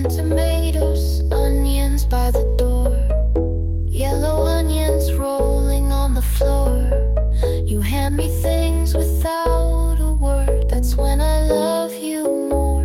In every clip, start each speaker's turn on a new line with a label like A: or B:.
A: Ten tomatoes, onions by the door, yellow onions rolling on the floor. You hand me things without a word. That's when I love you more.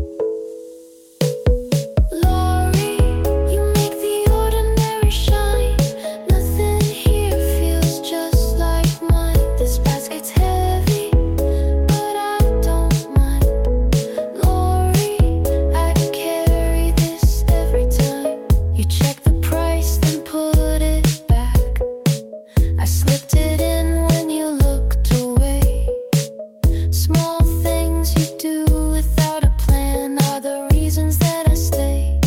A: Lori, you make the ordinary shine. Nothing here feels just like mine. This basket's heavy, but I don't mind. Lori, I carry this every time. You check the price, then put it back. I slipped it in when you looked away. Small things you do without a plan are the reasons that I stay.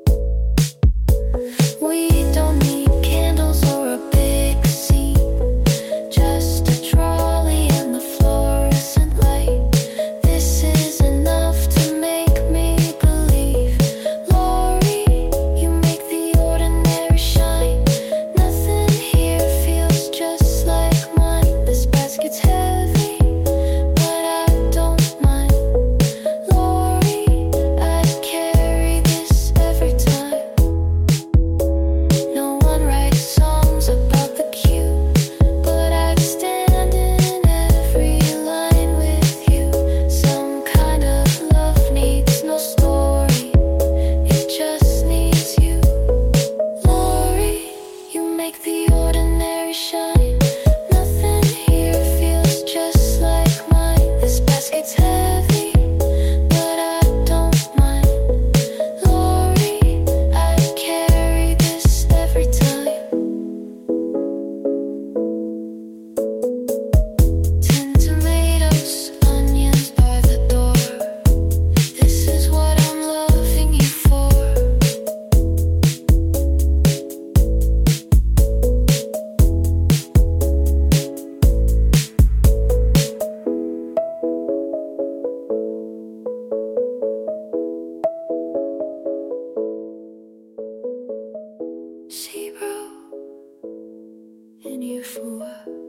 A: We don't need candles or a big scene, just a trolley and the fluorescent light. This is enough to make me believe. Lori, you make the ordinary shine. Nothing here feels just like mine. This basket's heavy, but I don't mind. Lori, I carry this every time. No one writes songs about the cute, but I'd stand in every line with you. Some kind of love needs no story, it just needs you. Lori, you make the ordinary shine. Nothing here feels just like mine. This basket's heavy, but I don't mind. Lori, I carry this every time. Ten tomatoes, onions by the door. This is what I'm loving you for. Zero and you for